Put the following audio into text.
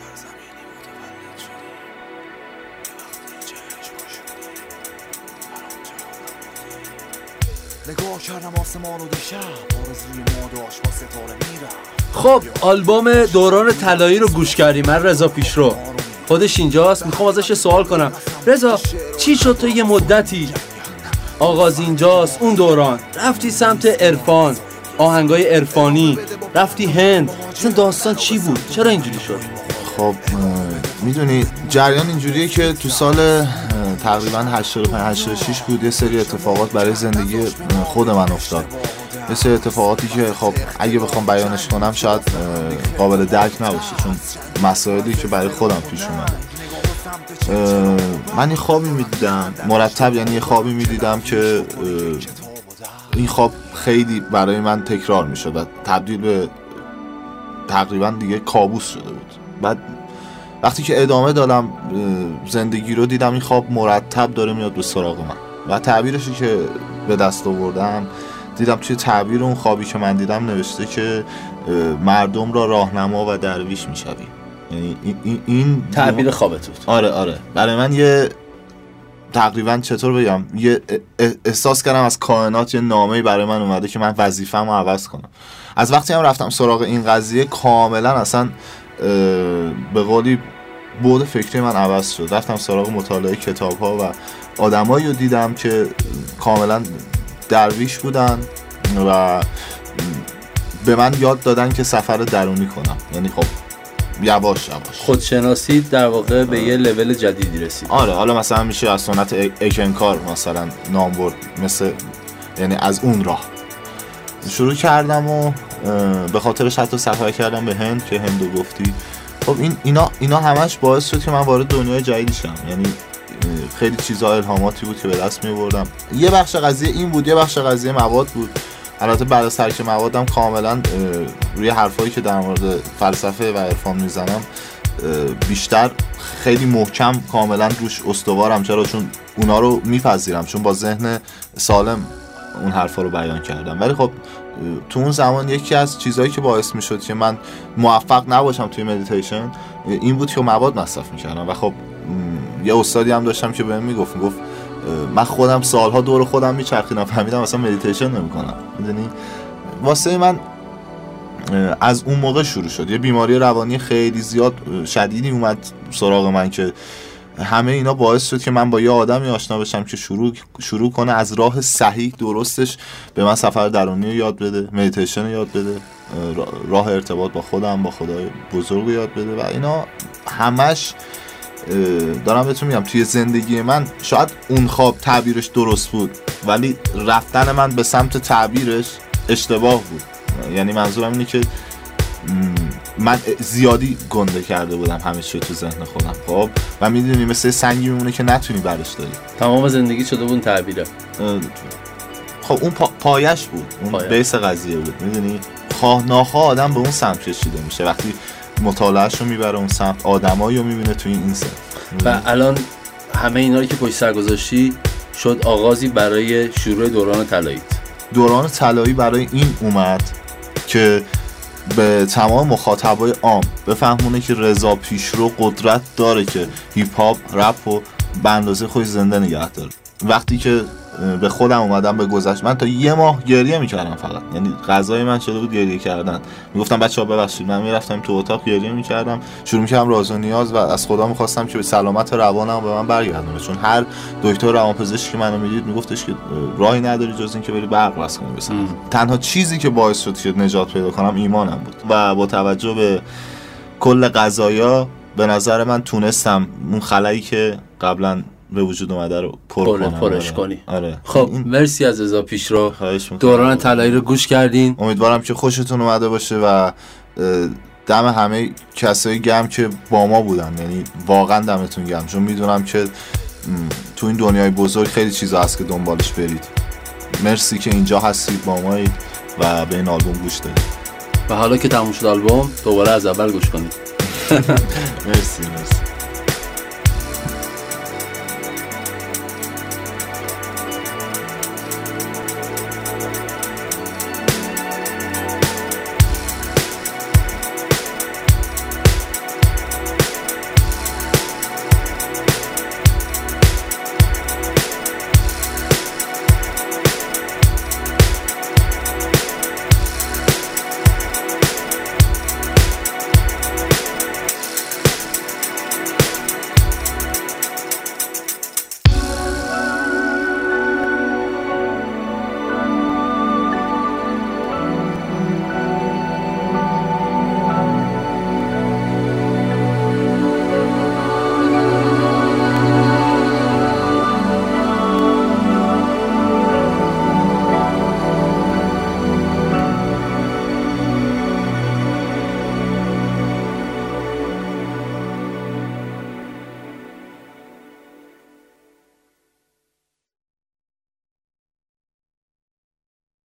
نگاه کردم آسمان و دیشب آرزوی ما داشت با ستاره میرم. خب آلبوم دوران طلایی رو گوش کردیم. من رضا پیشرو، خودش اینجاست. میخوام ازش سوال کنم رضا چی شد تو یه مدتی آغاز اینجاست، اون دوران رفتی سمت عرفان، آهنگای عرفانی، رفتی هند، اصلا داستان چی بود؟ چرا اینجوری شد؟ خب میدونی جریان اینجوریه که تو سال تقریبا 85-86 بود یه سری اتفاقات برای زندگی خود من افتاد. یه سری اتفاقاتی که خب اگه بخوام بیانش کنم شاید قابل درک نباشه، چون مسائلی که برای خودم پیش اومد. من یه خوابی میدیدم مرتب، یعنی یه خوابی میدیدم که این خواب خیلی برای من تکرار میشد و تبدیل به تقریبا دیگه کابوس شده بود. بعد وقتی که ادامه دادم زندگی رو دیدم این خواب مرتب داره میاد به سراغ من و تعبیرشی که به دست آوردم دیدم توی تعبیر اون خوابی که من دیدم نوشته که مردم را راهنما و درویش میشوی. یعنی این تعبیر خوابت بود؟ آره برای من یه تقریبا چطور بگم یه احساس کردم از کائنات یه نامه‌ای برای من اومده که من وظیفه‌مو عوض کنم. از وقتی هم رفتم سراغ این قضیه کاملا اصلا به قولی بعد فکری من عوض شد. رفتم سراغ مطالعه کتاب‌ها و آدمایی رو دیدم که کاملا درویش بودن و به من یاد دادن که سفر درونی کنم. یعنی خب یواش خودشناسی در واقع به یه لول جدیدی رسید. آره حالا مثلا میشه از سنت ایکنکار مثلا نام برد، مثل یعنی از اون راه شروع کردم و به خاطرش حتی سفر کردم به هند که هندو گفتی. خب اینا همش باعث شد که من وارد دنیای جدیدی شم. یعنی خیلی چیزا الهاماتی بود که به دست می‌آوردم. یه بخش قضیه این بود، یه بخش قضیه مواد بود. البته بعد از ترک موادم کاملا روی حرفایی که در مورد فلسفه و عرفان میزنم بیشتر خیلی محکم کاملا روش استوارم. چرا؟ چون اونا رو میپذیرم، چون با ذهن سالم اون حرفا رو بیان کردم. ولی خب تو اون زمان یکی از چیزایی که باعث میشد که من موفق نباشم توی مدیتیشن این بود که مواد مصرف میکردم. و خب یه استادی هم داشتم که بهم میگفت من خودم سالها دور خودم میچرخیدم، فهمیدم اصلا مدیتیشن نمیکنم. میدونی واسه من از اون موقع شروع شد یه بیماری روانی خیلی زیاد شدیدی اومد سراغ من که همه اینا باعث شد که من با یه آدمی آشنا بشم که شروع کنه از راه صحیح درستش به من سفر درونی رو یاد بده، مدیتیشن رو یاد بده، راه ارتباط با خودم، با خدای بزرگ رو یاد بده. و اینا همش دارم بهتون میگم توی زندگی من شاید اون خواب تعبیرش درست بود ولی رفتن من به سمت تعبیرش اشتباه بود. یعنی منظورم اینه که من زیادی گنده کرده بودم همه چی تو ذهن خودم. خب و میدونی مثل سنگی میمونه که نتونی برش داری. تمام زندگی شده بود تعبیره. خب اون پایش بود، اون بیس قضیه بود. میدونی خواه ناخواه آدم به اون سمت کشیده میشه وقتی مطالعهش رو میبره اون سمت، آدمایی رو میبینه توی این سمت. و الان همه اینا رو که پشت سر گذاشتی شد آغازی برای شروع دوران طلایی. دوران طلایی برای این اومد که به تمام مخاطبای عام بفهمونه که رضا پیشرو قدرت داره که هیپ هاپ رپ رو به اندازه خودش زنده نگه داره. وقتی که به خودم اومدم به گذشت، من تا یه ماه گریه میکردم فقط. یعنی غذای من شده بود گریه کردن. میگفتم بچه‌ها ببخشید، من میرفتم تو اتاق گریه میکردم، شروع میکردم راز و نیاز و از خدا میخواستم که به سلامت روانم به من برگردونه. چون هر دکتر روانپزشکی منو میدید میگفتش که راهی نداری جز این که بری برق وصل کنی بسن. تنها چیزی که باعث شد که نجات پیدا کنم ایمانم بود و با توجه به کل قضایا به نظر من تونستم اون خلایی که قبلا به وجود اومده رو پرش کنی. آره. خب مرسی از رضا پیشرو. دوران طلایی رو گوش کردین. امیدوارم که خوشتون اومده باشه و دم همه کسایی گرم که با ما بودن. یعنی واقعا دمتون گرم، چون میدونم که تو این دنیای بزرگ خیلی چیزا هست که دنبالش برید. مرسی که اینجا هستید با ما و به این آلبوم گوش دادید. و حالا که تموم شد آلبوم دوباره از اول گوش کنید. مرسی.